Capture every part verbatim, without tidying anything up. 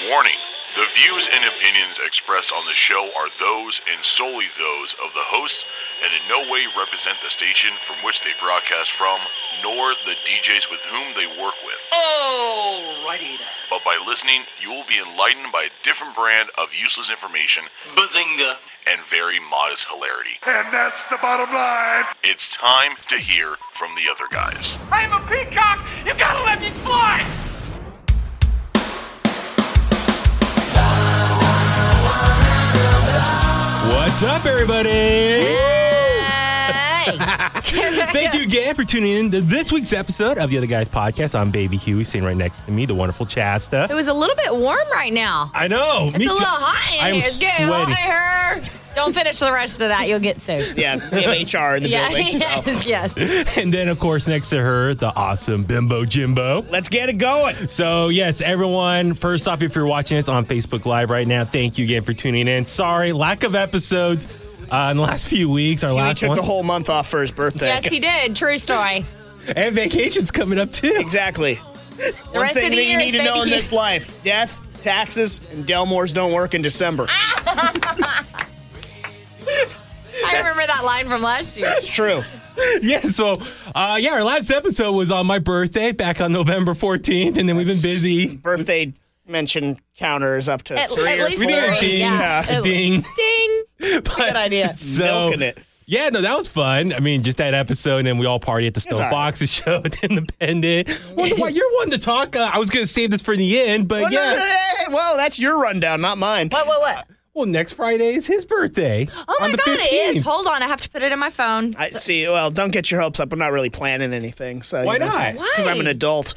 Warning. The views and opinions expressed on the show are those and solely those of the hosts and in no way represent the station from which they broadcast from, nor the D Js with whom they work with. Alrighty then. But by listening, you will be enlightened by a different brand of useless information Bazinga. and very modest hilarity. And that's the bottom line. It's time to hear from the other guys. I'm a peacock! You gotta let me fly! What's up, everybody? Hey. Thank you again for tuning in to this week's episode of the Other Guys Podcast. I'm Baby Huey, sitting right next to me, the wonderful Chasta. It was a little bit warm right now. I know. It's me a too. little hot in I'm here. It's getting hot sweating. in here. Don't finish the rest of that. You'll get sued. Yeah, we have H R in the Yeah, building. So. yes, yes. And then, of course, next to her, the awesome Bimbo Jimbo. Let's get it going. So, yes, everyone, first off, if you're watching us on Facebook Live right now, thank you again for tuning in. Sorry, lack of episodes uh, in the last few weeks. Our He last took one. the whole month off for his birthday. Yes, he did. True story. And vacation's coming up, too. Exactly. The One rest thing of the that year you is need to know in baby this life, death, taxes, and Delmore's don't work in December. I remember that line from last year. It's true. Yeah, so, uh, yeah, our last episode was on my birthday back on November fourteenth, and then we've been busy. Birthday mention counter is up to At, three at or least four. We need a three. ding. Yeah. A ding. Ding. But- Good idea. So, Milking it. yeah, no, that was fun. I mean, just that episode, and we all party at the Stone all right. Foxes show at Independent. Wonder why you're one to talk. Uh, I was going to save this for the end, but Well, no, yeah. no, no, well, that's your rundown, not mine. What, what, what? Well, next Friday is his birthday. Oh, my on the God, it is. fifteenth. Hold on. I have to put it in my phone. I see. Well, don't get your hopes up. I'm not really planning anything. So Why you know, not? Why? Because I'm an adult.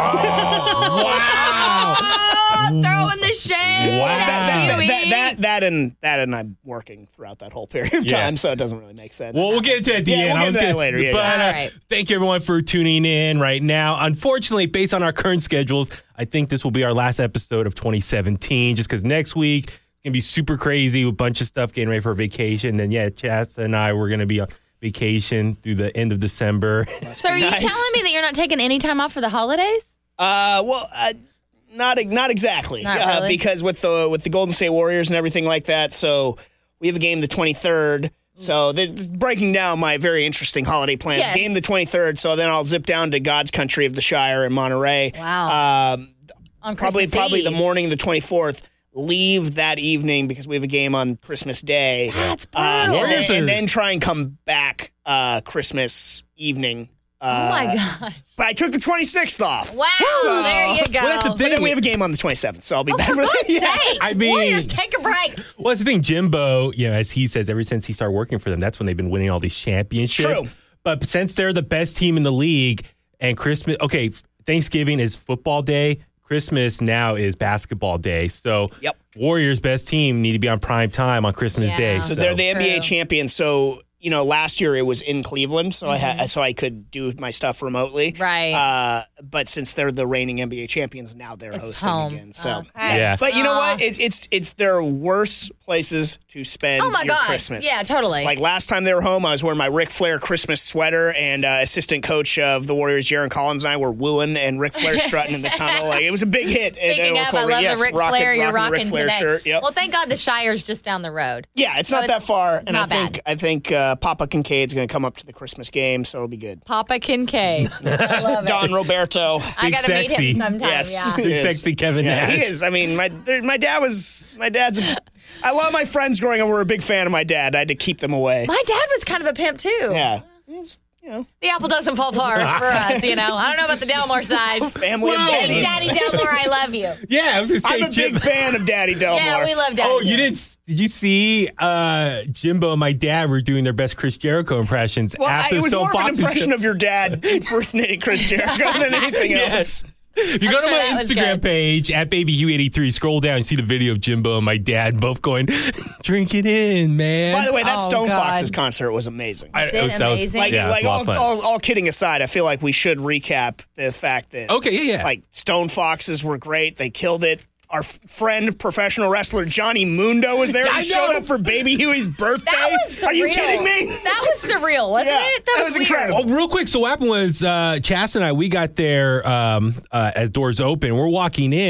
Wow. Oh, throwing the shade. Wow. at That, that, Huey. that, that, that, and that, and I'm working throughout that whole period of Yeah. time, so it doesn't really make sense. Well, we'll get into it at the Yeah, end. we'll I get was to that gonna- later, yeah, but yeah. uh, All right. thank you, everyone, for tuning in right now. Unfortunately, based on our current schedules, I think this will be our last episode of twenty seventeen, just because next week it's going to be super crazy with a bunch of stuff getting ready for vacation. Then, yeah, Chasta and I, we're going to be on vacation through the end of December. So are you Nice. telling me that you're not taking any time off for the holidays? Uh, well, uh, not not exactly, Not uh, really? because with the with the Golden State Warriors and everything like that. So we have a game the twenty-third. So this, breaking down my very interesting holiday plans. Yes. Game the twenty-third. So then I'll zip down to God's country of the Shire in Monterey. Wow. Um, On probably Christmas probably the Eve. morning of the twenty-fourth. Leave that evening because we have a game on Christmas Day. That's Uh, brutal. and, Warriors then, and are- then try and come back uh, Christmas evening. Uh, Oh, my gosh. But I took the twenty-sixth off. Wow. So- There you go. Well, that's the But thing. then we have a game on the twenty-seventh, so I'll be Oh, back. for God's Yeah. sake. I mean- Warriors, take a break. Well, that's the thing. Jimbo, you know, as he says, ever since he started working for them, that's when they've been winning all these championships. True. But since they're the best team in the league and Christmas, okay, Thanksgiving is football day. Christmas now is basketball day. So Yep. Warriors' best team need to be on prime time on Christmas Yeah. Day. So So they're the N B A True. champions. So you know, last year it was in Cleveland, so I had so I could do my stuff remotely. Mm-hmm. Right. Uh, but since they're the reigning N B A champions, now they're It's hosting home. again. So Okay. Yeah. But you know Aw. what? It's it's it's there are worse places to spend Oh, my your God. Christmas. Yeah, totally. Like last time they were home, I was wearing my Ric Flair Christmas sweater, and uh, assistant coach of the Warriors, Jaron Collins, and I were wooing and Ric Flair strutting in the tunnel. Like it was a big hit. Speaking at, of, uh, I love yes, the Ric rocking- Flair you're rocking the rocking Ric Flair today. shirt. Yep. Well, thank God the Shire's just down the road. Yeah, it's So not it's that far, and I not think bad. I think uh, Papa Kincaid's going to come up to the Christmas game, so it'll be good. Papa Kincaid. I love it. Don Roberto. I Big got to meet sexy. him sometime. Yes. Yeah. He Big is. sexy Kevin Yeah, Nash. he is. I mean, my there- my dad was my dad's. A, I love my friends growing up. Were a big fan of my dad. I had to keep them away. My dad was kind of a pimp, too. Yeah, he's you know The apple doesn't fall far for us, you know. I don't know about the Delmore side. family of Whoa. Hey, daddies. Daddy Delmore, I love you. Yeah, I was going to say I'm a Jim- big fan of Daddy Delmore. Yeah, we love Daddy. Oh, you Delmore. didn't? Did you see uh, Jimbo and my dad were doing their best Chris Jericho impressions Well, I, after it the was Stone more of an Foxes impression show? of your dad impersonating Chris Jericho than anything Yes. else. If you go I'm to sure my that was Instagram good. page at baby hugh eighty-three, scroll down and see the video of Jimbo and my dad both going, drink it in, man. By the way, that Oh, Stone God. Foxes concert was amazing. I, Is it that was- amazing? Like, yeah, it was like a lot all, of fun. all, all kidding aside, I feel like we should recap the fact that Okay, yeah, yeah. like Stone Foxes were great. They killed it. Our f- friend, professional wrestler Johnny Mundo was there. I He know. showed up for Baby Huey's birthday. That was surreal. Are you kidding me? That was surreal, wasn't Yeah, it? that was weird. incredible. Oh, real quick. So what happened was uh, Chas and I, we got there um, uh, as doors open. We're walking in,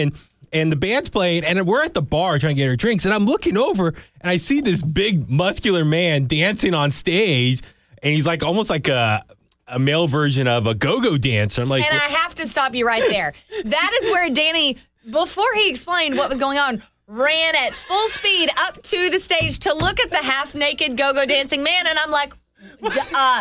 and the band's playing, and we're at the bar trying to get our drinks, and I'm looking over, and I see this big, muscular man dancing on stage, and he's like almost like a a male version of a go-go dancer. I'm like, And I have to stop you right there. That is where Danny, before he explained what was going on, ran at full speed up to the stage to look at the half-naked go-go dancing man, and I'm like, uh,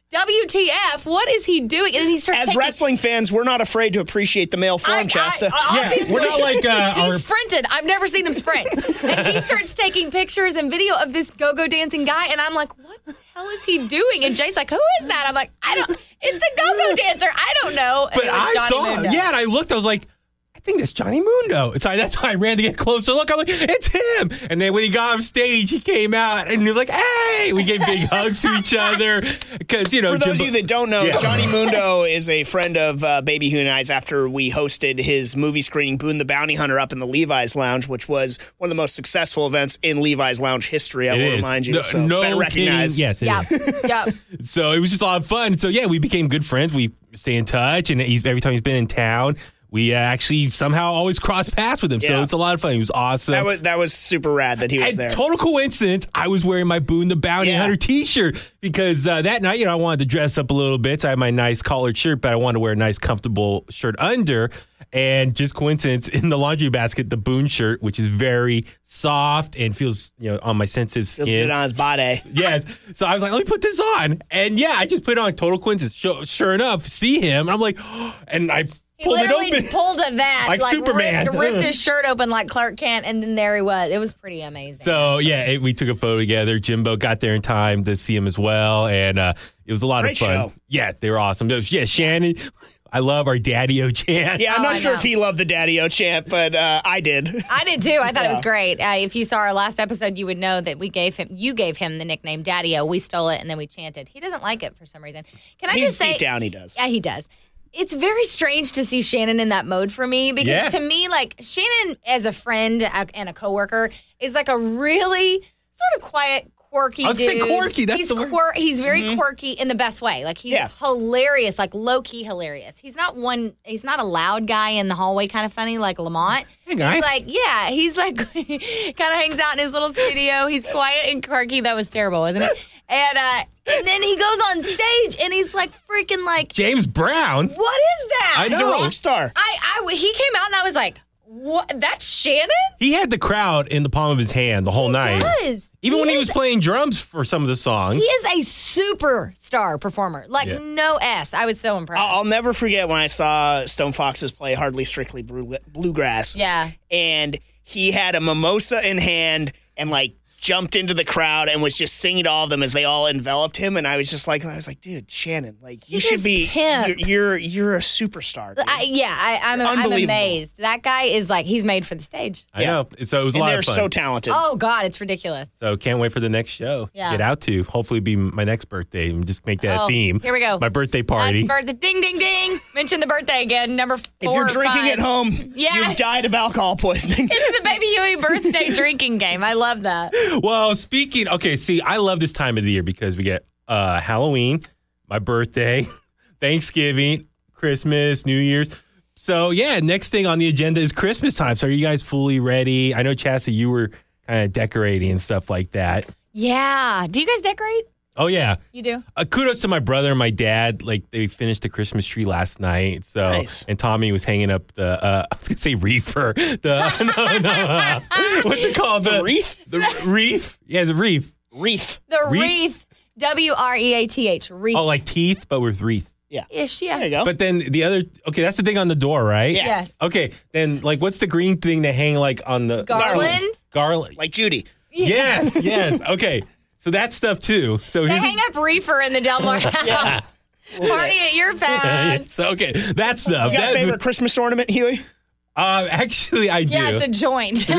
W T F, what is he doing? And he starts As taking, wrestling fans, we're not afraid to appreciate the male form, I- I- Chasta. I- yeah, obviously, we're not like uh, he our sprinted. I've never seen him sprint. And he starts taking pictures and video of this go-go dancing guy, and I'm like, what the hell is he doing? And Jay's like, who is that? I'm like, I don't, it's a go-go dancer. I don't know. And But it was I Johnny saw, Mundo. yeah, and I looked. I was like, I think that's Johnny Mundo. So I, that's why I ran to get closer. Look, I'm like, it's him. And then when he got off stage, he came out and he was like, hey, we gave big hugs to each other because you know. For those Jimbo- of you that don't know, Yeah. Johnny Mundo is a friend of uh, Baby Who and I's after we hosted his movie screening, Boone the Bounty Hunter, up in the Levi's Lounge, which was one of the most successful events in Levi's Lounge history, I It will is. remind you. No, so no better kidding. recognize. Yes, it Yeah. is. Yeah. So it was just a lot of fun. So yeah, we became good friends. We stay in touch, and he's, every time he's been in town, we uh, actually somehow always cross paths with him. So Yeah. it's a lot of fun. He was awesome. That was that was super rad that he was And there. total coincidence, I was wearing my Boone the Bounty Yeah. Hunter T-shirt because uh, that night, you know, I wanted to dress up a little bit. So I had my nice collared shirt, but I wanted to wear a nice, comfortable shirt under. And just coincidence, in the laundry basket, the Boone shirt, which is very soft and feels, you know, on my sensitive skin. Feels good on his body. Yes. So I was like, let me put this on. And yeah, I just put it on. Total coincidence. Sure, sure enough, see him. And I'm like, and I He pulled it literally open. pulled a that, Like like, Superman. Ripped, ripped his shirt open like Clark Kent, and then there he was. It was pretty amazing. So yeah, it, we took a photo together. Jimbo got there in time to see him as well, and uh, it was a lot Great of fun. show. Yeah, they were awesome. Yeah, Shannon, I love our Daddy-O chant. Yeah, I'm Oh, not I sure know. if he loved the Daddy-O chant, but uh, I did. I did too. I thought it Yeah. was great. Uh, if you saw our last episode, you would know that we gave him, you gave him the nickname Daddy-O. We stole it and then we chanted. He doesn't like it for some reason. Can I He- just say, deep down he does. Yeah, he does. It's very strange to see Shannon in that mode for me because Yeah. to me, like Shannon as a friend and a coworker is like a really sort of quiet, quirky I was dude. gonna say quirky, that's he's the word. quir- He's very quirky in the best way. Like he's Yeah. hilarious, like low key hilarious. He's not one. He's not a loud guy in the hallway, kind of funny like Lamont. Hey, guy. He's like, yeah, he's like kind of hangs out in his little studio. He's quiet and quirky. That was terrible, wasn't it? And uh, and then he goes on stage and he's like freaking like, James Brown. what is that? I He's a know. rock star. I, I he came out and I was like, what? That's Shannon? He had the crowd in the palm of his hand the whole night. Does. Even when he is- was playing drums for some of the songs. He is a superstar performer. Like Yeah. no S. I was so impressed. I'll I'll never forget when I saw Stone Foxes play Hardly Strictly Blue- Bluegrass. Yeah. And he had a mimosa in hand and like jumped into the crowd and was just singing to all of them as they all enveloped him. And I was just like, I was like, dude, Shannon, like you He's should just be, pimp. you're, you're you're a superstar. dude. I, yeah, I, I'm, I'm Unbelievable. amazed. That guy is like, he's made for the stage. I Yeah. know. So it was a and lot they're of fun. so talented. Oh, God, it's ridiculous. So can't wait for the next show. Yeah. Get out to. Hopefully be my next birthday and just make that Oh, a theme. here we go. My birthday party. That's birthday. Ding, ding, ding. Mention the birthday again. Number four. If you're or drinking five. at home, Yeah. you've died of alcohol poisoning. It's the Baby Huey birthday drinking game. I love that. Well, speaking, okay, see, I love this time of the year because we get uh, Halloween, my birthday, Thanksgiving, Christmas, New Year's. So, yeah, next thing on the agenda is Christmas time. So, are you guys fully ready? I know, Chastity, you were kind of decorating and stuff like that. Yeah. Do you guys decorate? Oh, yeah. You do? Uh, kudos to my brother and my dad. Like, they finished the Christmas tree last night. So, Nice. and Tommy was hanging up the, uh, I was going to say reefer. The, no, no. Uh, what's it called? The, wreath? The reef? Yeah, the reef. Wreath. The Wreath? wreath. W R E A T H. Wreath. Oh, like teeth, but with wreath. Ish, yeah. There you go. But then the other, okay, that's the thing on the door, right? Yeah. Yes. Okay, then like what's the green thing to hang like on the Garland. Garland. like Judy. Yes, yes. Okay, so that stuff too. So They here's hang up reefer in the Delmar house. Yeah. Party at your pad. so okay, that stuff. You got a That- favorite Christmas ornament, Huey? Uh, actually, I do. Yeah, it's a joint.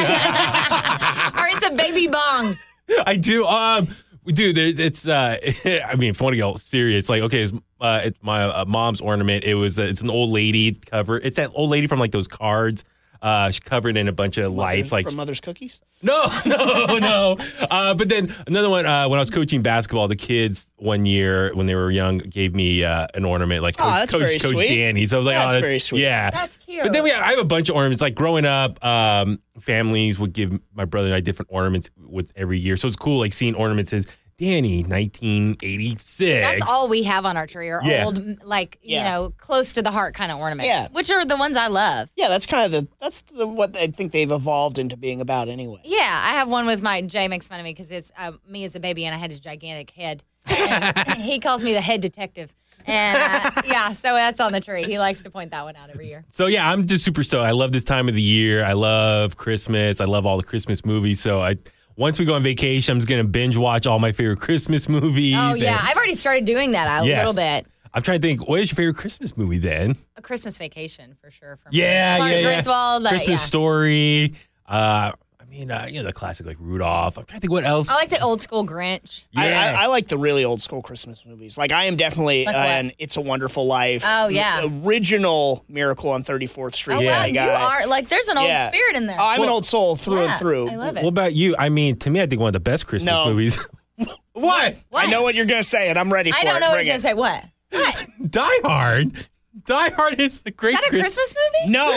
Or it's a baby bong. I do. Um, dude, there, it's. Uh, I mean, if I want to get all serious, like, okay, it's, uh, it's my uh, mom's ornament. It was. Uh, it's an old lady cover. It's that old lady from like those cards. uh, covered in a bunch of lights. Like From Mother's Cookies? No, no, no. Uh, but then another one, uh, when I was coaching basketball, the kids one year when they were young gave me uh, an ornament like Coach, Oh, that's Coach, very Coach sweet. Danny. So I was like, That's oh, that's very sweet. Yeah. That's cute. But then we have, I have a bunch of ornaments. Like growing up, um, families would give my brother and I different ornaments with every year. So it's cool like seeing ornaments as Danny, nineteen eighty-six. That's all we have on our tree are Yeah. old, like, you Yeah. know, close to the heart kind of ornaments. Yeah. Which are the ones I love. Yeah, that's kind of the that's the, what I think they've evolved into being about anyway. Yeah, I have one with my, Jay makes fun of me because it's uh, me as a baby and I had this gigantic head. And he calls me the head detective. And uh, yeah, so that's on the tree. He likes to point that one out every year. So yeah, I'm just super stoked. I love this time of the year. I love Christmas. I love all the Christmas movies. So I once we go on vacation, I'm just gonna binge watch all my favorite Christmas movies. Oh, yeah. and- I've already started doing that a Yes. little bit. I'm trying to think, what is your favorite Christmas movie then? A Christmas Vacation, for sure. For me. Yeah, Clark yeah, yeah. Griswold. uh, Christmas yeah. Story. Uh, I mean, uh, you know, the classic like Rudolph. I'm trying to think what else. I like the old school Grinch. I, Yeah. I, I like the really old school Christmas movies. Like I am definitely Like uh, what? an It's a Wonderful Life. Oh, yeah. Original Miracle on thirty-fourth Street. Oh, Yeah. wow. kind You of guy. are, like, there's an old Yeah. spirit in there. Oh, I'm an Well, old soul through yeah, and through. I love it. What about you? I mean, to me, I think one of the best Christmas No. movies. What? What? I know what you're going to say, and I'm ready for I don't it. know what Bring he's going to it. say. What? What? Is Die Hard. Die Hard is a great that a Christ- Christmas movie? No.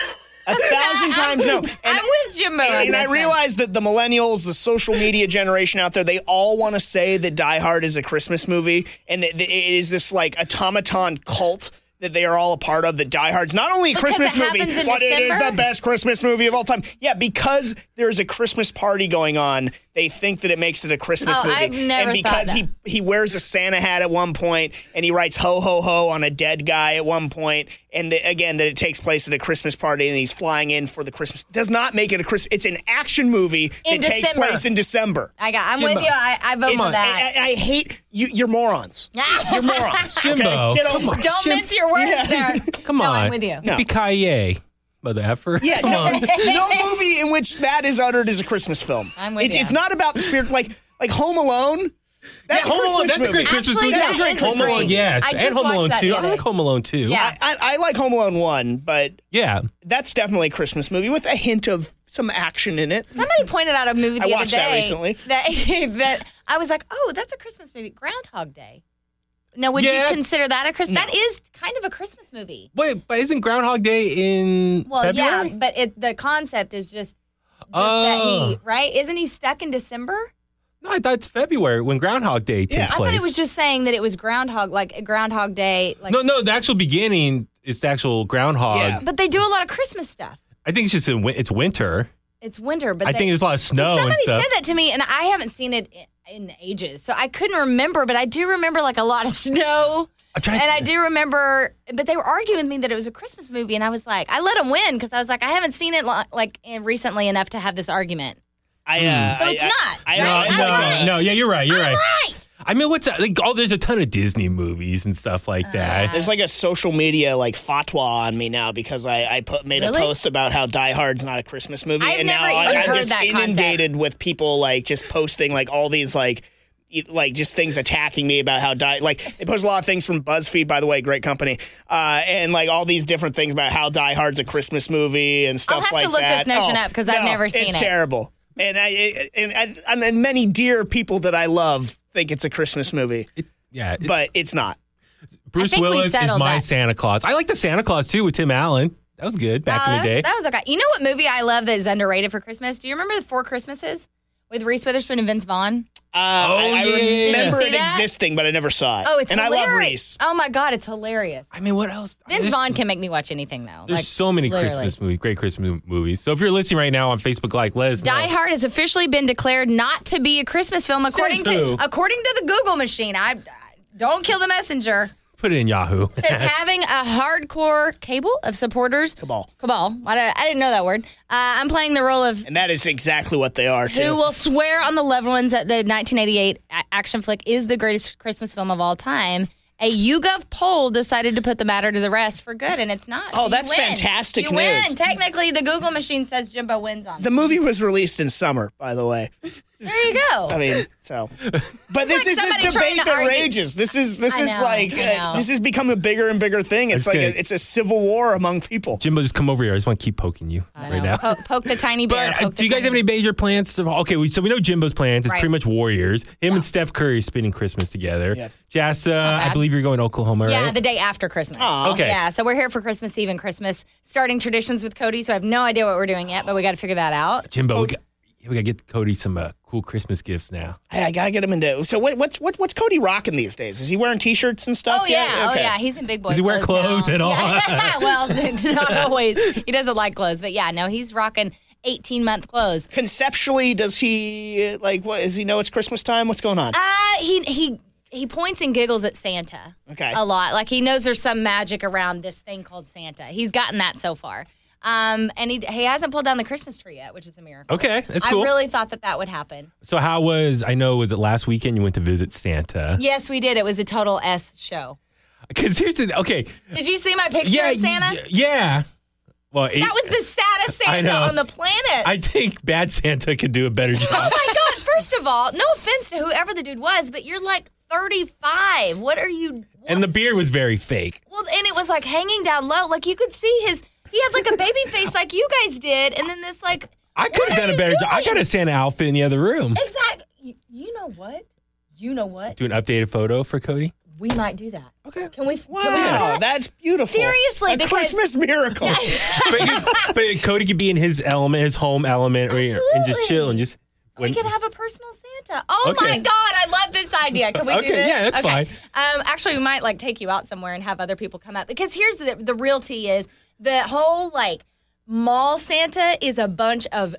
A thousand times no. And, I'm with Jimbo. on and I this one. realize that the millennials, the social media generation out there, they all want to say that Die Hard is a Christmas movie, and that that it is this like automaton cult that they are all a part of. That Die Hard's not only a Because Christmas it movie, happens in but it is December? the best Christmas movie of all time. Yeah, because there's a Christmas party going on, they think that it makes it a Christmas Oh, movie. I've never and because thought he he wears a Santa hat at one point, and he writes "ho ho ho" on a dead guy at one point, and the, again that it takes place at a Christmas party, and he's flying in for the Christmas. Does not make it a Christmas. It's an action movie In that takes December. place in December. I got. I'm Jimbo. with you. I, I vote It's, for that. I, I hate you. You're morons. You're morons. Okay? Jimbo, Get come over on. it. Don't mince your words Yeah. there. Come no, on. I'm with you. No. Yippee-ki-yay, mother effer. Yeah, Come no, on. no movie in which that is uttered is a Christmas film. I'm with It- you. It's not about the spirit, like like Home Alone. That's Yeah, a Home Alone, Christmas that's a movie. great Christmas Actually, movie. That's a that great is Christmas Home Alone, great. yes. I and just Home watched Alone that two. the I other like day. Home Alone too. Yeah. I, I like Home Alone one, but Yeah. that's definitely a Christmas movie with a hint of some action in it. Somebody pointed out a movie the I other watched that day recently. That, that I was like, oh, that's a Christmas movie. Groundhog Day. Now, would Yeah. you consider that a Christmas? No. That is kind of a Christmas movie. Wait, but isn't Groundhog Day in Well, February? yeah, but it, the concept is just, just Oh. that he right. Isn't he stuck in December? No, I thought it's February when Groundhog Day takes Yeah. I place. thought it was just saying that it was Groundhog, like a Groundhog Day. Like, No, no, the actual beginning is the actual Groundhog. Yeah. but they do a lot of Christmas stuff. I think it's just in, win- it's winter. It's winter, but I they, think there's a lot of snow and somebody stuff. said that to me, and I haven't seen it in, in ages, so I couldn't remember. But I do remember like a lot of snow. I'm trying And to- I do remember, but they were arguing with me that it was a Christmas movie, and I was like, I let them win because I was like, I haven't seen it lo- like in- recently enough to have this argument. I, uh, So I- it's I- not, I, No, right? I, no, I'm right. no, yeah, you're right. You're I'm right. right. I mean, what's that? Like, oh, there's a ton of Disney movies and stuff like that. There's like a social media like fatwa on me now because I, I put made Really? a post about how Die Hard's not a Christmas movie, I've and now never I, even I'm heard just that inundated with people like just posting like all these like e- like just things attacking me about how Die like they post a lot of things from BuzzFeed, by the way, great company, uh, and like all these different things about how Die Hard's a Christmas movie and stuff I'll have like to look that. this notion Oh, up 'cause I've no, never seen it's it. It's terrible. And I and, and, and many dear people that I love think it's a Christmas movie, Yeah, it- but it's not. Bruce think we Willis is settled my that. Santa Claus. I like the Santa Claus too with Tim Allen. That was good back Oh, in the day. that's- That was okay. You know what movie I love that is underrated for Christmas? Do you remember the Four Christmases with Reese Witherspoon and Vince Vaughn? Uh, I, I yeah, yeah, yeah. remember Did you it see that? existing, but I never saw it. Oh, it's and hilarious. I love Reese. Oh my God, it's hilarious. I mean, what else? Vince There's- Vaughn can make me watch anything though. There's Like, so many literally. Christmas movies, great Christmas movies. So if you're listening right now on Facebook, like, let us know. Die Hard has officially been declared not to be a Christmas film according Says who? to according to the Google machine. I, I don't kill the messenger. Put it in Yahoo. Says having a hardcore cable of supporters. Cabal. Cabal. I, don't- I didn't know that word. Uh, I'm playing the role of And that is exactly what they are, too. who will swear on the loved ones that the nineteen eighty-eight a- action flick is the greatest Christmas film of all time. A YouGov poll decided to put the matter to the rest for good, and it's not. Oh, You that's win. fantastic you news. win. Technically, the Google machine says Jimbo wins on. The movie was released in summer, by the way. There you go. I mean, so, but this like is this somebody trying debate to that argue- rages. This is this I is know, like I know. uh, this has become a bigger and bigger thing. It's That's like a, good. it's a civil war among people. Jimbo, just come over here. I just want to keep poking you I right know. now. Poke, poke the tiny bear. But uh, poke do the you guys tiny have any major plans? To, okay, we, so we know Jimbo's plans. It's Right. pretty much Warriors. Him and Steph Curry spending Christmas together. Yeah. Jassa, I bad. believe you're going to Oklahoma, Yeah, right? the day after Christmas. Aw. Okay. Yeah, so we're here for Christmas Eve and Christmas, starting traditions with Cody. So I have no idea what we're doing yet, but we got to figure that out. Jimbo, we got, we got to get Cody some uh, cool Christmas gifts now. Hey, I gotta get him into. So what, what's what, what's Cody rocking these days? Is he wearing t-shirts and stuff? Oh yeah, yet? oh Okay. yeah, he's in big boy. Does he wear clothes now. at all? Yeah. Well, not always. He doesn't like clothes, but yeah, no, he's rocking eighteen month clothes. Conceptually, does he like? What does he know? It's Christmas time. What's going on? Uh, he he he points and giggles at Santa. Okay. A lot. Like he knows there's some magic around this thing called Santa. He's gotten that so far. Um, and he he hasn't pulled down the Christmas tree yet, which is a miracle. Okay, that's cool. I really thought that that would happen. So how was, I know, was it last weekend you went to visit Santa? Yes, we did. It was a total S show. Because here's the, okay. Did you see my picture Yeah, of Santa? y- yeah. Well, it- That was the saddest I Santa know. on the planet. I think bad Santa could do a better Oh job. my God. First of all, no offense to whoever the dude was, but you're like thirty-five. What are you? And the beard was very fake. Well, and it was like hanging down low. Like you could see his, he had like a baby face like you guys did. And then this like. I could what have are done a you better job. I doing? got a Santa outfit in the other room. Exactly. You, you know what? You know what? Do an updated photo for Cody. We might do that. Okay. Can we? Wow, Can we do that? that's beautiful. Seriously, a because- Christmas miracle. but, but Cody could be in his element, his home element, right, and just chill and just. We when- could have a personal Santa. Oh Okay. my God, I love this idea. Can we do Okay, this? yeah, that's fine. Um, actually, we might like take you out somewhere and have other people come up because here's the the real tea is the whole like mall Santa is a bunch of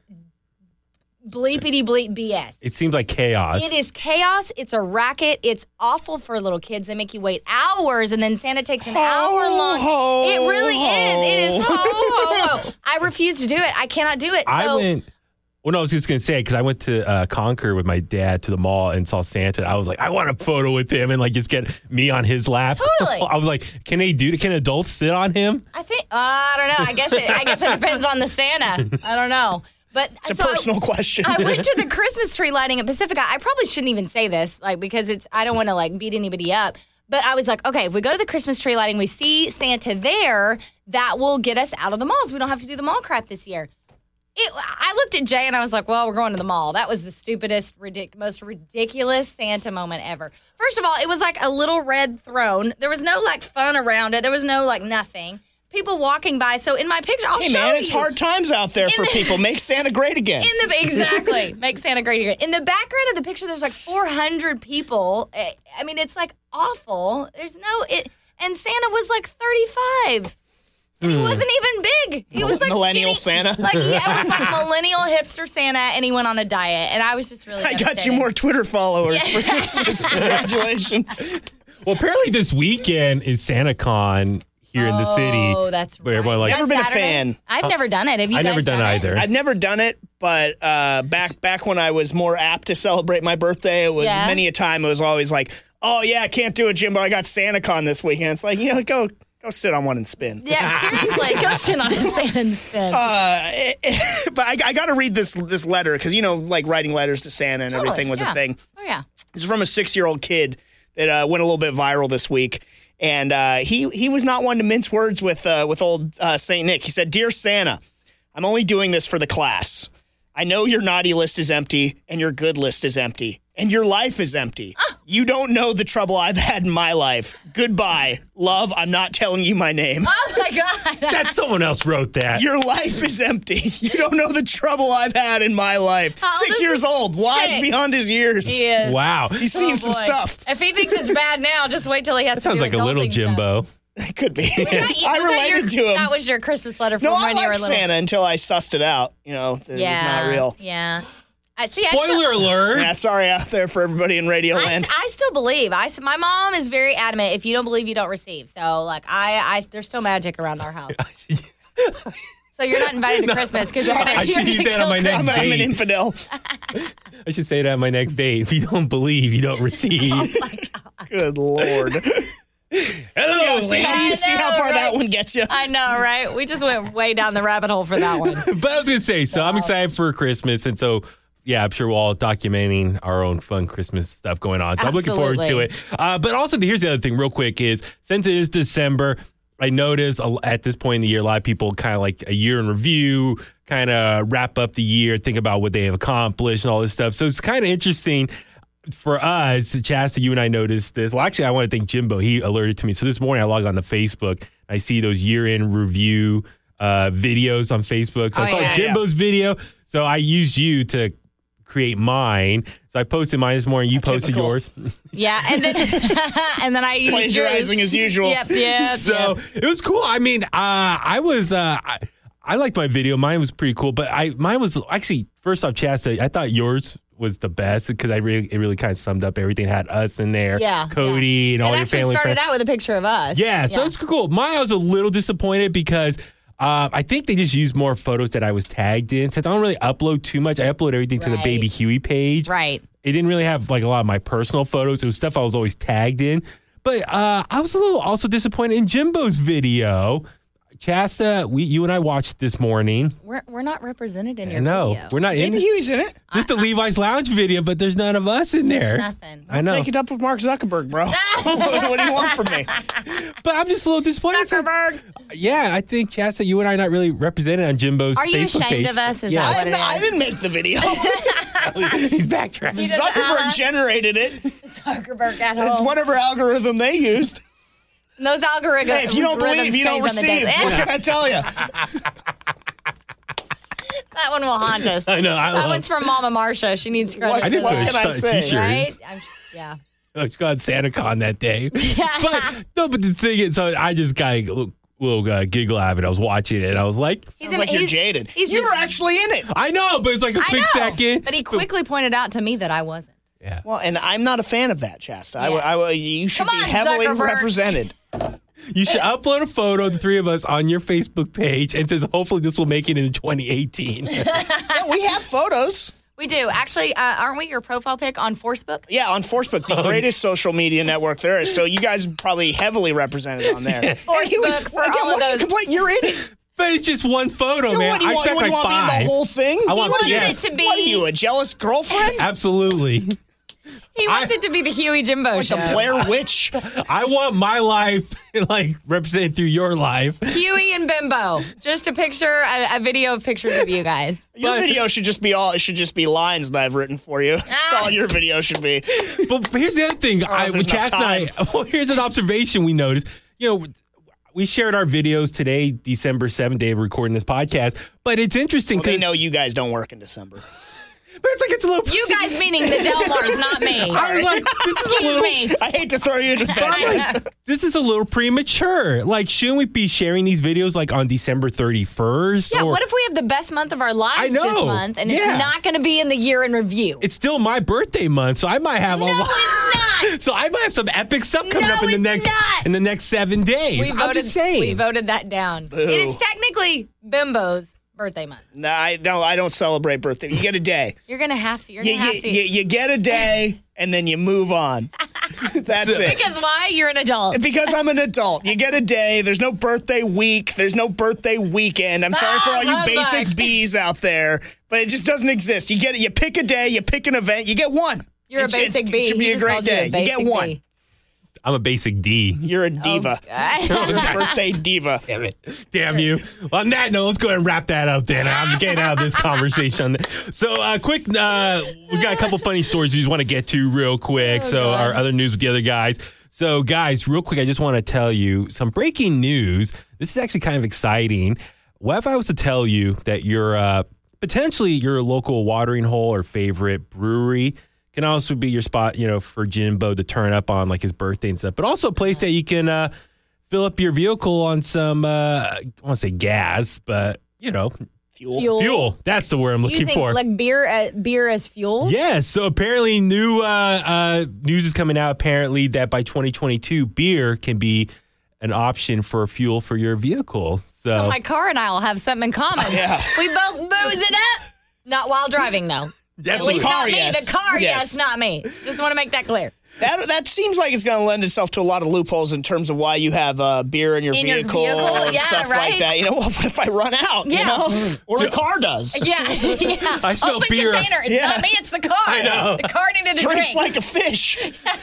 bleepity bleep B S. It seems like chaos. It is chaos. It's a racket. It's awful for little kids. They make you wait hours, and then Santa takes an hour long. ho, It really ho. is. It is ho ho ho. I refuse to do it. I cannot do it. So, I went. Well, no, I was just gonna say because I went to uh, Concord with my dad to the mall and saw Santa. I was like, I want a photo with him and like just get me on his lap. Totally. I was like, can they do? Can adults sit on him? I think uh, I don't know. I guess it. I guess it depends on the Santa. I don't know. But It's a so I- personal question. I went to the Christmas tree lighting at Pacifica. I probably shouldn't even say this, like because it's. I don't want to like beat anybody up. But I was like, okay, if we go to the Christmas tree lighting, we see Santa there. That will get us out of the malls. We don't have to do the mall crap this year. It, I looked at Jay and I was like, well, we're going to the mall. That was the stupidest, ridic- most ridiculous Santa moment ever. First of all, it was like a little red throne. There was no like fun around it. There was no like nothing. People walking by. So in my picture, I'll Hey show man, you. it's hard times out there for the- people. Make Santa great again. In the exactly make Santa great again. In the background of the picture, there's like four hundred people. I I mean, it's like awful. There's no it, and Santa was like thirty-five. And he wasn't even big. He was like Millennial skinny. Santa? Like yeah, it was like millennial hipster Santa, and he went on a diet. And I was just really. I got you devastated. more Twitter followers Yeah. for Christmas. Congratulations. Well, apparently this weekend is SantaCon here in the city. Oh, that's right. where everyone like. Never On been a Saturday? fan. I've never done it. Have you I've guys never done, it? either. I've never done it, but uh, back back when I was more apt to celebrate my birthday, it was Yeah. many a time it was always like, oh yeah, I can't do it, Jimbo. I got SantaCon this weekend. It's like, you know, go go sit on one and spin. Yeah, seriously, go sit on a Santa and spin. Uh, but I, I got to read this this letter because you know, like writing letters to Santa and Totally, everything was yeah. a thing. Oh yeah. This is from a six-year-old kid that uh, went a little bit viral this week, and uh, he he was not one to mince words with uh, with old uh, Saint Nick. He said, "Dear Santa, I'm only doing this for the class. I know your naughty list is empty and your good list is empty and your life is empty. You don't know the trouble I've had in my life. Goodbye, love. I'm not telling you my name. Oh my God. That someone else wrote that. Your life is empty. You don't know the trouble I've had in my life. How old Six is years he? old, wise Six. beyond his years. He is. Wow. He's seen Oh, some boy. stuff. If he thinks it's bad now, just wait till he has to Sounds do like a little adulting Jimbo. It could be. stuff. Was that- I was that related your- to him. That was your Christmas letter from No, I when you were liked little. Santa until I sussed it out. You know, that Yeah, it was not real. Yeah. I see. I still, Spoiler alert. Yeah, sorry out there for everybody in Radio I, Land. I still believe. I my mom is very adamant. If you don't believe, you don't receive. So like I, I there's still magic around our house. So you're not invited to Christmas because you're gonna. I you're should use gonna that on my kill next I'm, I'm an date. infidel. I should say that on my next date. If you don't believe, you don't receive. Good Lord. Hello, see, how, ladies. see how know, far right? that one gets you? I know, right? We just went way down the rabbit hole for that one. But I was gonna say, so I'm excited for Christmas, and so yeah, I'm sure we're all documenting our own fun Christmas stuff going on. So Absolutely. I'm looking forward to it. Uh, but also, here's the other thing real quick is, since it is December, I notice at this point in the year, a lot of people kind of like a year in review, kind of wrap up the year, think about what they have accomplished and all this stuff. So it's kind of interesting for us. Chasta, you and I noticed this. Well, actually, I want to thank Jimbo. He alerted to me. So this morning I logged on to Facebook. I see those year-end review uh, videos on Facebook. So Oh, I saw yeah. Jimbo's video. So I used you to create mine. So I posted mine this morning. You posted Typical. yours. Yeah, and then and then I used Plagiarizing yours. as usual. Yep, yep. So yep. it was cool. I mean, uh, I was, uh, I, I liked my video. Mine was pretty cool, but I, mine was actually, first off, Chasta, I thought yours was the best because I really, it really kind of summed up everything. It had us in there, Yeah, Cody, yeah. and all it your actually family started friends. out with a picture of us. Yeah, so it's cool. Mine, I was a little disappointed because uh, I think they just used more photos that I was tagged in. Since I don't really upload too much, I upload everything to the Right. Baby Huey page. Right. It didn't really have like a lot of my personal photos. It was stuff I was always tagged in. But uh, I was a little also disappointed in Jimbo's video. Chasta, we, you and I watched this morning. We're we're not represented in your No, video. we're not in Maybe Huey's in it. just the Levi's Lounge video, but there's none of us in there. Nothing. I know, Take it up with Mark Zuckerberg, bro. what, what do you want from me? but I'm just a little disappointed. Zuckerberg. Yeah, I think Chasta, you and I are not really represented on Jimbo's. Are you Facebook ashamed page. of us? Is yeah. that what it I is? didn't make the video. He's backtracking. Zuckerberg uh-huh. generated it. Zuckerberg at home. It's whatever algorithm they used. And those algorithms. Hey, if you don't believe, you don't receive. What can I tell you? That one will haunt us. I know. I That love. one's from Mama Marsha. She needs credit. What- I did for put what a, that, can I sh- say? t-shirt. right? I'm, yeah. Oh, she got SantaCon that day. But no, but the thing is, so I just got a little, little uh, giggle out of it. I was watching it, and I was like, He's Sounds in- like you're he's- jaded. he's you just- were actually in it. I know, but it's like a I quick know, second. but he quickly pointed out to me that I wasn't. Yeah. Well, and I'm not a fan of that, Chasta. I, Yeah. I, I- you should Come be on, heavily Zuckerberg. represented. You should upload a photo of the three of us on your Facebook page and says, hopefully this will make it in twenty eighteen. Yeah, we have photos. We do. Actually, uh, aren't we your profile pic on Facebook? Yeah, on Facebook, the greatest social media network there is. So you guys are probably heavily represented on there. Facebook for Again, all of what are you those. complaining? You're in it. But it's just one photo, man. What do you I want? expect What do you like want me in five. the whole thing? I He want wanted yes. it to be. What are you, a jealous girlfriend? Absolutely. He wants I- it to be the Huey Jimbo The show. Blair Witch. I want my life like represented through your life. Huey and Bimbo. Just a picture, a, a video of pictures of you guys. Your But- video should just be all. It should just be lines that I've written for you. That's all your video should be. But here's the other thing. I, there's Chas enough and I, well, here's an observation we noticed. You know, we shared our videos today, December seventh, day of recording this podcast. But it's interesting. Well, they 'cause- know you guys don't work in December. But it's like it's a little. You guys meaning the Delmars, not me. I was like, this is a Excuse little. me. I hate to throw you into that. Chasta. This is a little premature. Like, shouldn't we be sharing these videos like on December thirty-first? Yeah, or, what if we have the best month of our lives I know. this month and Yeah. it's not going to be in the year in review? It's still my birthday month, so I might have no, a lot. it's not. So I might have some epic stuff coming No, up in the it's next not. in the next seven days. We I'm voted, just saying. we voted that down. It is technically Bimbo's birthday month. No, I don't. I don't celebrate birthday. You get a day. You're going to have to. You're You, going to have you, to. you, you get a day, and then you move on. That's it. because why? You're an adult. Because I'm an adult. You get a day. There's no birthday week. There's no birthday weekend. I'm sorry for all you Ah, basic humbug. bees out there, but it just doesn't exist. You get it. You pick a day. You pick an event. You get one. You're a It's- it's- basic bee. It should be He a just great called you a day. You get basic one. bee. I'm a basic D. You're a diva. Oh, Birthday diva. Damn it. Damn you. On that note, let's go ahead and wrap that up then. I'm getting out of this conversation. So, uh, quick, uh, we got a couple funny stories we just want to get to real quick. so, God. our other news with the other guys. So, guys, real quick, I just want to tell you some breaking news. This is actually kind of exciting. What if I was to tell you that your uh, potentially your local watering hole or favorite brewery can also be your spot, you know, for Jimbo to turn up on like his birthday and stuff, but also a place that you can uh, fill up your vehicle on some, uh, I want to say gas, but, you know, Fuel. Fuel. fuel. That's the word I'm looking Using for. like beer, uh, beer as fuel. Yes. So apparently new uh, uh, news is coming out apparently that by twenty twenty-two, beer can be an option for fuel for your vehicle. So, So my car and I will have something in common. Yeah. We both booze it up. Not while driving, though. At Absolutely. least car, not me. yes. The car, Yes. yes, not me. Just want to make that clear. That that seems like it's going to lend itself to a lot of loopholes in terms of why you have uh, beer in your In your vehicle, vehicle? and Yeah, stuff right? like that. You know, well, what if I run out? Yeah. You know, or the car does. Yeah, yeah. I smell Open beer. container. It's Yeah. not me. It's the car. I know. The car needed to Drinks drink. like a fish.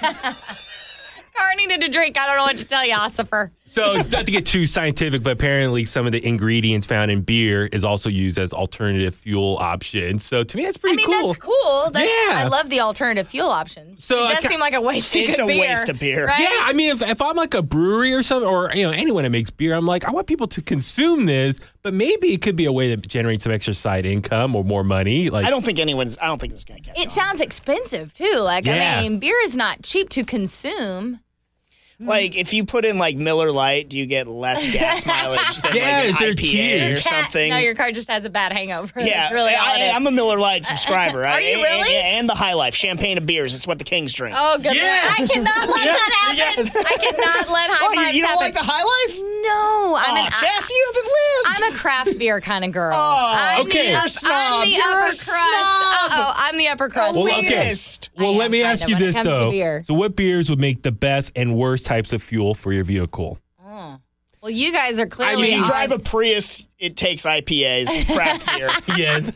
car needed to drink. I don't know what to tell you, Ossifer. So, not to get too scientific, but apparently some of the ingredients found in beer is also used as alternative fuel options. So, to me, that's pretty I mean, cool. that's cool. That's, Yeah. I love the alternative fuel options. So it I does ca- seem like a waste of It's good a beer. waste of beer. Right? Yeah, I mean, if, if I'm like a brewery or something, or you know anyone that makes beer, I'm like, I want people to consume this, but maybe it could be a way to generate some extra side income or more money. Like, I don't think anyone's. I don't think it's going to catch It on. sounds expensive, too. Like, Yeah. I mean, beer is not cheap to consume. Like, if you put in, like, Miller Lite, do you get less gas mileage than, Yeah, like, is an there I P A tiers? or something? No, your car just has a bad hangover. Yeah, That's really all I, it is. I'm a Miller Lite subscriber. Are you I- really? And, and the High Life, champagne of beers. It's what the Kings drink. Oh, good. Yeah. I cannot let Yeah, that happen. yes. I cannot let high Oh, you, fives you don't happen. like the High Life? No, I'm Oh, an Chassie, you haven't lived. I'm a craft beer kind of girl. Oh, I'm okay. The up, You're a snob. I'm the You're a upper crust. snob. Uh-oh, I'm the upper crust. Oh, well, Elitist. okay. Elitist. Well, I let am me kind ask of you when it this comes to though. beer. So, what beers would make the best and worst types of fuel for your vehicle? Well, you guys are clearly. I mean, If you on- drive a Prius, it takes I P As, craft beer. Yes.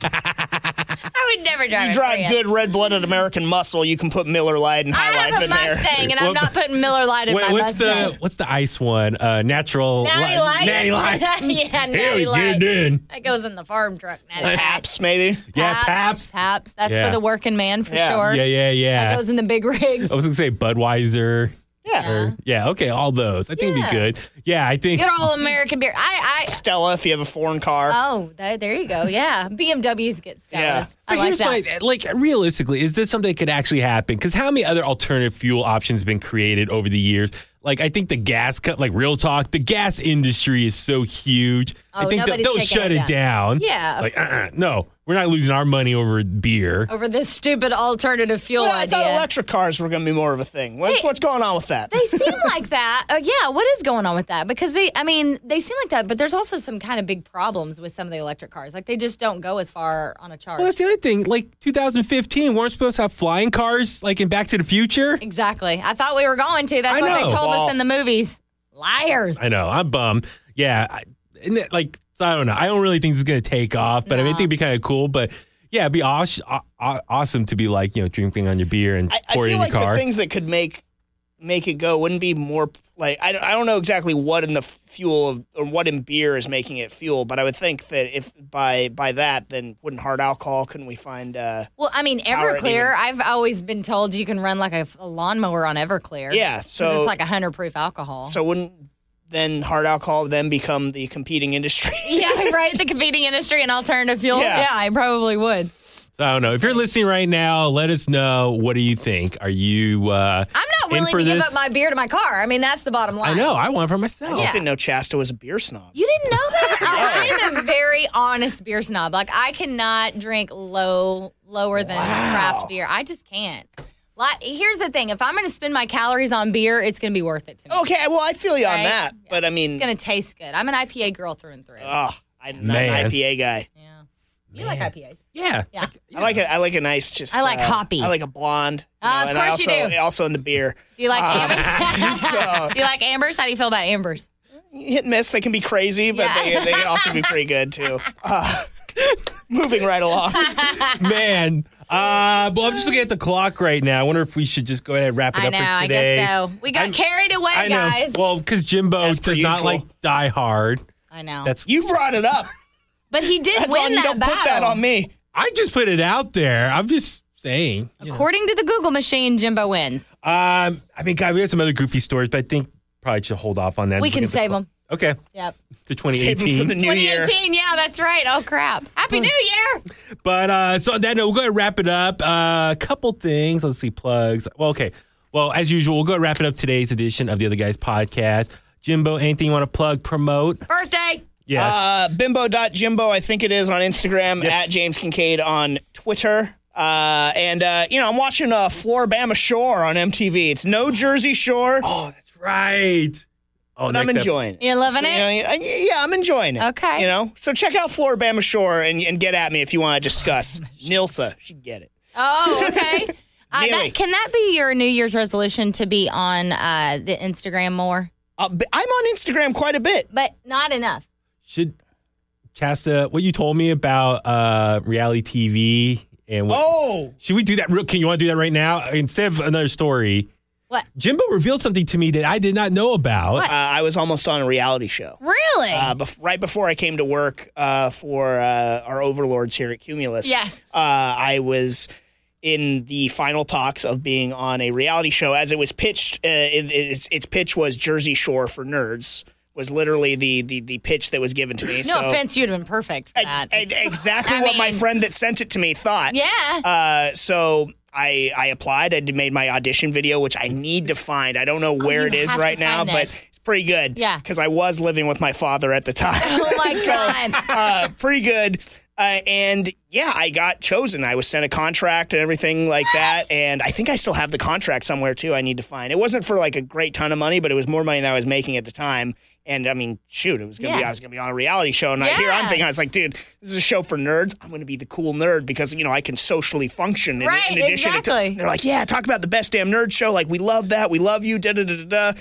I would never drive. You a drive Prius. good red-blooded American muscle, you can put Miller Lite and I High have Life a in there. Mustang, and Well, I'm not putting Miller Lite in Wait, my what's Mustang. the what's the ice one? Uh, natural Natty li- Light? Natty Light. yeah, Natty Hell, Light. get it in. That goes in the farm truck. Natty Light. Paps, maybe. Yeah, Paps. Paps. Paps. That's Yeah. for the working man for Yeah. sure. Yeah, yeah, That yeah. goes in the big rigs. I was gonna say Budweiser. Yeah. Or, yeah, okay, all those. I think Yeah. it'd be good. Yeah, I think. Good old American beer. I, I. Stella, if you have a foreign car. Oh, there, there you go. Yeah, B M Ws get Stellas. Yeah. I But like here's that. my, like, realistically, is this something that could actually happen? Because how many other alternative fuel options have been created over the years? Like, I think the gas, co- like, real talk, the gas industry is so huge. I Oh, think that nobody's they'll taking shut it it down. Yeah, of Like, uh-uh, no, we're not losing our money over beer. Over this stupid alternative fuel Well, I idea. thought electric cars were going to be more of a thing. What's, Hey. what's going on with that? They seem like that. Uh, yeah, what is going on with that? Because they, I mean, they seem like that, but there's also some kind of big problems with some of the electric cars. Like they just don't go as far on a charge. Well, that's the other thing. Like, two thousand fifteen, weren't supposed to have flying cars, like, in Back to the Future? Exactly. I thought we were going to. That's I what know. they told Well- us in the movies. Liars. I know. I'm bummed. Yeah. I, and it, like, so I don't know. I don't really think it's going to take off, but I mean, I No. think it'd be kind of cool. But yeah, it'd be aw- aw- awesome to be like, you know, drinking on your beer and I, I pour it feel in like your car. the things that could make make it go wouldn't be more like I don't, I don't know exactly what in the fuel of, or what in beer is making it fuel, but I would think that if by by that, then wouldn't hard alcohol? Couldn't we find? Uh, Well, I mean, Power it Everclear, even. I've always been told you can run like a, a lawnmower on Everclear. Yeah, 'Cause so- it's like one hundred proof alcohol. so wouldn't then hard alcohol then become the competing industry? yeah, right. The competing industry and alternative fuel. Yeah. Yeah, I probably would. So I don't know. If you're listening right now, let us know. What do you think? Are you? Uh, I'm not in willing for to give this? up my beer to my car. I mean, that's the bottom line. I know. I want it for I myself. just Yeah. didn't know Chasta was a beer snob. You didn't know that? I, I am a very honest beer snob. Like I cannot drink low, lower than craft beer. I just can't. Like, here's the thing: if I'm going to spend my calories on beer, it's going to be worth it to me. Okay, well I feel you on Right? that, but I mean, It's going to taste good. I'm an I P A girl through and through. oh, I'm not Man. an I P A guy. yeah, you like I P As? Yeah. Yeah. I like it. I like a nice, just. I like uh, hoppy. I like a blonde. you Ah, know, of and I course you also, do. Also in the beer. Do you like Uh, ambers? so- Do you like ambers? How do you feel about ambers? Hit and miss. They can be crazy, but Yeah. they, they can also be pretty good too. Uh, moving right along. Man. Uh, well, I'm just looking at the clock right now. I wonder if we should just go ahead and wrap it I up know. for I today. guess so. We got I'm- carried away, I know. guys. Well, because Jimbo As does per not usual. like Die Hard. I know. That's You brought it up. but he did That's win on you. that Don't battle. put that on me. I just put it out there. I'm just saying. you know. According to the Google machine, Jimbo wins. Um, I mean, God, we have some other goofy stories, but I think probably should hold off on that. We Look can at the save clock. them. Okay, Yep. to twenty Save them eighteen. for the new year. twenty eighteen, yeah, that's right. Oh, crap. Happy New Year. But uh, so on that note, we'll go ahead and wrap it up. A uh, couple things. Let's see, plugs. Well, okay. Well, as usual, we'll go ahead and wrap it up today's edition of the Other Guys podcast. Jimbo, anything you want to plug, promote? Birthday. Yes. Uh, bimbo.jimbo, I think it is on Instagram, Yep. at James Kincaid on Twitter. Uh, and, uh, you know, I'm watching uh, Floribama Shore on M T V. It's no Jersey Shore, oh, that's right. Oh, but I'm next ep- enjoying it. You loving So, it? you know, yeah, yeah, I'm enjoying it. Okay. You know, so check out Floribama Shore and, and get at me if you want to discuss. Nilsa, she'd get it. Oh, okay. Uh, Nearly. that, can that be your New Year's resolution to be on uh, the Instagram more? Uh, but I'm on Instagram quite a bit. But not enough. Should Chasta, what you told me about uh, reality T V and what, Oh, should we do that? Real? Can you want to do that right now instead of another story? What? Jimbo revealed something to me that I did not know about. What? uh, I was almost on a reality show. Really? Uh, bef- right before I came to work uh, for uh, our overlords here at Cumulus, Yes. uh, I was in the final talks of being on a reality show. As it was pitched, uh, it, its, its pitch was Jersey Shore for nerds, was literally the, the, the pitch that was given to me. no so, offense, you'd have been perfect for that. I- I- exactly I what my mean- friend that sent it to me thought. yeah. Uh, so I I applied. I did- made my audition video, which I need to find. I don't know where you it is have to right now, find but it. it's pretty good. Yeah. Because I was living with my father at the time. Oh, my So, God. uh, pretty good. Uh, and yeah, I got chosen. I was sent a contract and everything like that. And I think I still have the contract somewhere too. I need to find. It wasn't for like a great ton of money, but it was more money than I was making at the time. And I mean, shoot, it was gonna be. Yeah. I was gonna be on a reality show, and I, Yeah. here I'm thinking, I was like, dude, this is a show for nerds. I'm gonna be the cool nerd because you know I can socially function. In, Right, in addition, to- exactly. they're like, yeah, talk about the best damn nerd show. Like, we love that. We love you. Da da da da da.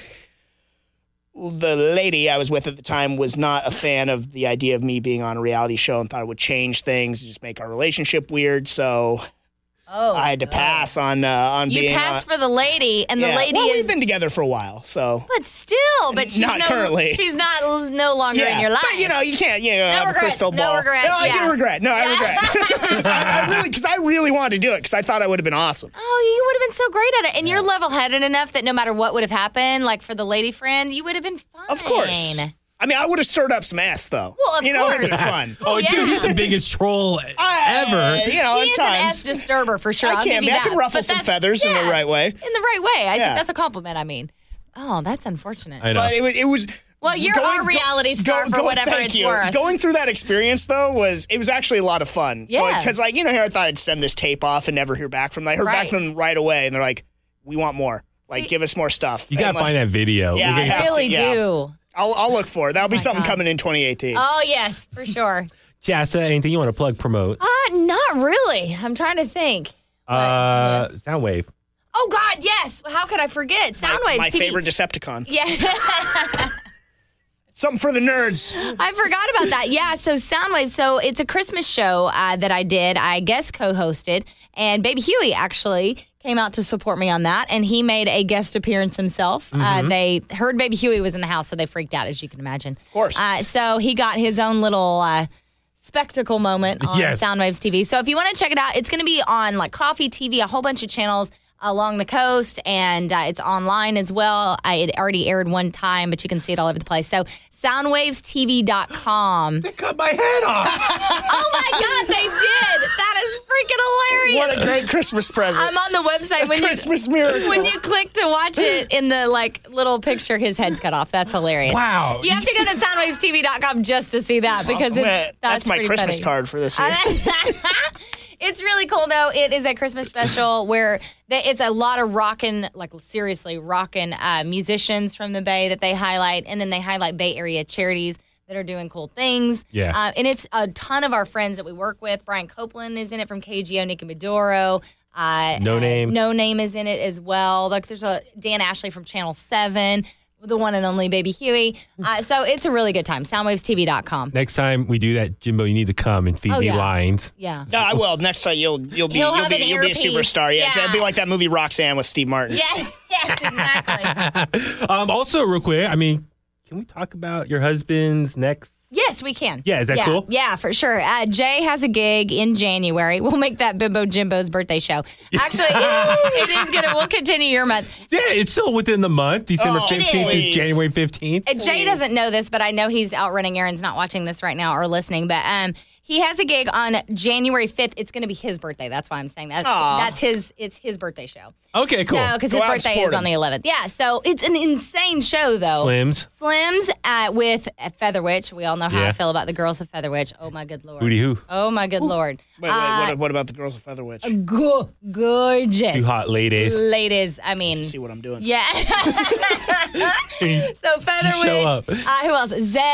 The lady I was with at the time was not a fan of the idea of me being on a reality show and thought it would change things, just make our relationship weird. So Oh, I had to pass on uh, on You being. passed uh, for the lady, and the yeah. lady well, is. we've been together for a while, so. But still, but she's Not no, currently. she's not l- no longer in your life. But, you know, you can't, you know, have regrets, a crystal no ball. regrets, No, I yeah. do regret. No, I Yeah. regret. I, I really, because I really wanted to do it because I thought I would have been awesome. Oh, you would have been so great at it. And you're level headed enough that no matter what would have happened, like for the lady friend, you would have been fine. Of course. I mean, I would have stirred up some ass, though. Well, of you know, it would course. have been fun. Oh, yeah. dude, he's the biggest troll I- ever. You know, He at is an times. F disturber for sure. I I'll can give be. you I that. can ruffle But some that's- feathers in yeah, the right way. In the right way. I Yeah. think that's a compliment. I mean, oh, that's unfortunate. I know. But it was. It was Well, you're going- our reality star for whatever thank it's you. worth. Going through that experience, though, was it was actually a lot of fun. Yeah. Because, like, you know, here I thought I'd send this tape off and never hear back from them. I heard Right. back from them right away, and they're like, we want more. Like, See- give us more stuff. You gotta And, like, find that video. Yeah, We're I gonna- have to, really yeah. do. I'll, I'll look for it. That'll be my something God. coming in twenty eighteen. Oh, yes, for sure. Chasta, anything you want to plug, promote? Uh, not really. I'm trying to think. Uh, yes. Soundwave. Oh, God, yes. How could I forget? Soundwaves my T V. favorite Decepticon. Yeah. Something for the nerds. I forgot about that. Yeah, so Soundwave. So it's a Christmas show uh, that I did. I guest co-hosted, and Baby Huey actually came out to support me on that, and he made a guest appearance himself. Uh, they heard Baby Huey was in the house, so they freaked out, as you can imagine. Of course. Uh, so he got his own little uh, spectacle moment on Yes. Soundwaves T V. So if you want to check it out, it's going to be on like Coffee T V, a whole bunch of channels along the coast, and uh, it's online as well. I it already aired one time, but you can see it all over the place. So soundwaves T V dot com. They cut my head off. Oh my God, they did! That is freaking hilarious. What a great Christmas present. I'm on the website when Christmas you miracle. when you click to watch it in the like little picture, his head's cut off. That's hilarious. Wow. You have to go to soundwaves T V dot com just to see that because it's Yeah, that's, that's my pretty Christmas funny. card for this year. It's really cool though. It is a Christmas special where they, it's a lot of rockin', like seriously rockin' uh, musicians from the Bay that they highlight, and then they highlight Bay Area charities that are doing cool things. Yeah. uh, and it's a ton of our friends that we work with. Brian Copeland is in it from K G O, Nikki Maduro. Uh, No uh, Name. No Name is in it as well. Like there's a Dan Ashley from Channel Seven, the one and only Baby Huey. Uh, so it's a really good time. soundwaves T V dot com. Next time we do that, Jimbo, you need to come and feed Oh, me yeah. lines. Yeah. No, I will. Next time you'll you'll be He'll you'll have be an you'll be a earpiece. superstar. Yeah, Yeah. it'll be like that movie Roxanne with Steve Martin. Yeah. Yes, exactly. Um, also, real quick, I mean, can we talk about your husband's next? Yes, we can. Yeah, is that cool? Yeah, for sure. Uh, Jay has a gig in January. We'll make that Bimbo Jimbo's birthday show. Actually, it, it is gonna. We'll continue your month. Yeah, it's still within the month. December Oh, fifteenth it is is. January fifteenth. Uh, Jay doesn't know this, but I know he's out running errands, not watching this right now or listening. But um, he has a gig on January fifth. It's going to be his birthday. That's why I'm saying that. Aw. That's his. It's his birthday show. Okay, cool. So because Go his out and birthday support is on him. the eleventh. Yeah. So it's an insane show though. Slims. Slims uh, with Featherwitch. We all know how Yeah. I feel about the girls of Featherwitch. Oh my good lord. Hootie hoo. Oh my good lord. Wait, wait, Uh, what, what about the girls of Featherwitch? Go- gorgeous. Two hot ladies. Ladies, I mean, See what I'm doing. yeah. So show Featherwitch. up. Uh, who else? Zed,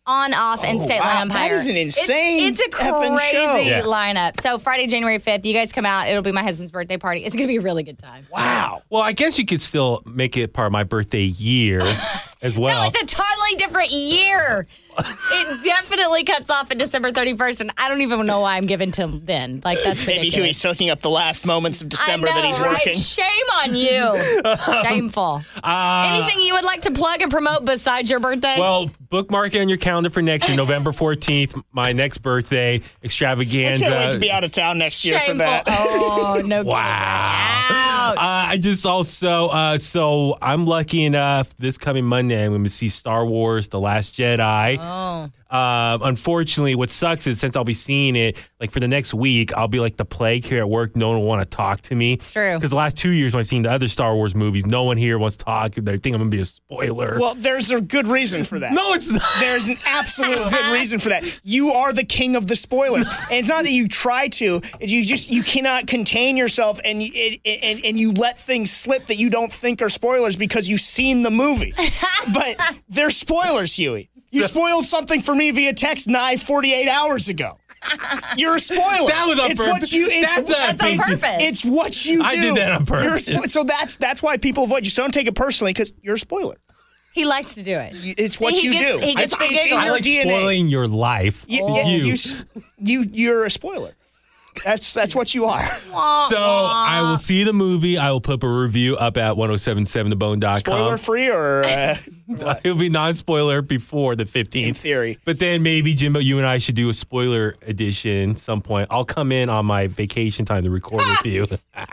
On, off, and Oh, State wow. Line Umpire. That is an insane It's, it's a effing crazy show. Yeah. lineup. So Friday, January fifth, you guys come out. It'll be my husband's birthday party. It's going to be a really good time. Wow. Well, I guess you could still make it part of my birthday year as well. No, it's a totally different year. It definitely cuts off on December thirty-first, and I don't even know why I'm giving till then. Like, that's Maybe ridiculous. Huey's soaking up the last moments of December I know, that he's right? working. Shame on you. Shameful. Uh, Anything you would like to plug and promote besides your birthday? Well, bookmark it on your calendar for next year, November fourteenth, my next birthday I extravaganza. can't wait to be out of town next year for Shameful. that. Oh, no. Wow. Ouch. Uh, I just also, uh, so I'm lucky enough this coming Monday, I'm going to see Star Wars The Last Jedi. Oh. Uh, unfortunately, what sucks is since I'll be seeing it, like for the next week, I'll be like the plague here at work. No one will want to talk to me. It's true. Because the last two years when I've seen the other Star Wars movies, no one here wants to talk. They think I'm going to be a spoiler. Well, there's a good reason for that. no, it's not. There's an absolute good reason for that. You are the king of the spoilers, and it's not that you try to. It's you just you cannot contain yourself, and you, it, and and you let things slip that you don't think are spoilers because you've seen the movie. But they're spoilers, Huey. You spoiled something for me via text nigh forty-eight hours ago. You're a spoiler. That was on it's purpose. What you, it's, That's on That's on purpose. purpose. It's what you do. I did that on purpose. You're a spo- so that's that's why people avoid. Just don't take it personally because you're a spoiler. He likes to do it. It's what He you gets- do. he gets it's, the it's in giggle. I your like D N A. spoiling your life. You, Oh. you, You. you, s- you, you're a spoiler. That's that's what you are. So I will see the movie. I will put up a review up at ten seventy-seven the bone dot com. Spoiler free or uh, It'll be non-spoiler before the fifteenth. in theory. But then maybe, Jimbo, you and I should do a spoiler edition some point. I'll come in on my vacation time to record with you.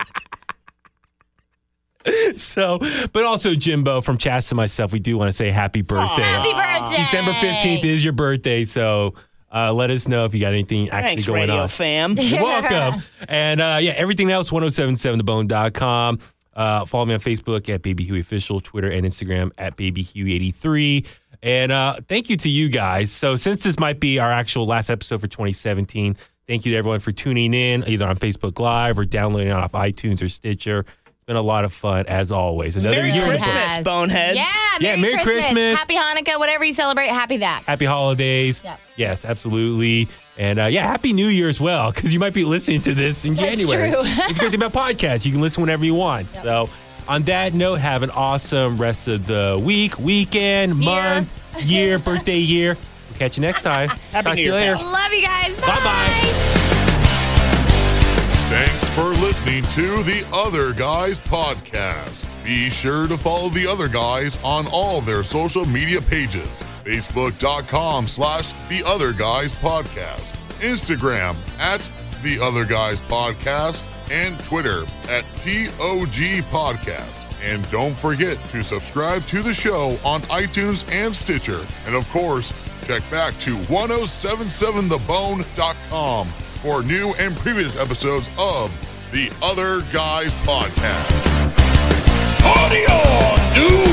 So, but also, Jimbo, from Chas and myself, we do want to say happy birthday. Happy birthday. December fifteenth is your birthday, so uh, let us know if you got anything actually Thanks, going radio on. fam. You're welcome. And uh, yeah, everything else, ten seventy-seven the bone dot com. Uh, follow me on Facebook at Baby Huey Official, Twitter and Instagram at Baby Huey eighty-three. And uh, thank you to you guys. So since this might be our actual last episode for twenty seventeen, thank you to everyone for tuning in, either on Facebook Live or downloading it off iTunes or Stitcher. It's been a lot of fun, as always. Another Merry year. in the Christmas, books. Has. boneheads. Yeah, Yeah, Merry, Merry Christmas. Happy Hanukkah, whatever you celebrate, happy that. Happy holidays. Yeah. Yes, absolutely. And uh, yeah, Happy New Year as well, because you might be listening to this in That's January. true. It's a great thing about podcasts. You can listen whenever you want. So on that note, have an awesome rest of the week, weekend, Year. month, year, birthday year. We'll catch you next time. Happy Talk to New you Year, later. pal. Love you guys. Bye. Bye-bye. Thanks for listening to the Other Guys podcast. Be sure to follow the Other Guys on all their social media pages. Facebook.com slash The Other Guys podcast. Instagram at The Other Guys podcast. And Twitter at T O G podcast. And don't forget to subscribe to the show on iTunes and Stitcher. And of course, check back to ten seventy-seven the bone dot com for new and previous episodes of the Other Guys podcast. Party on, dude!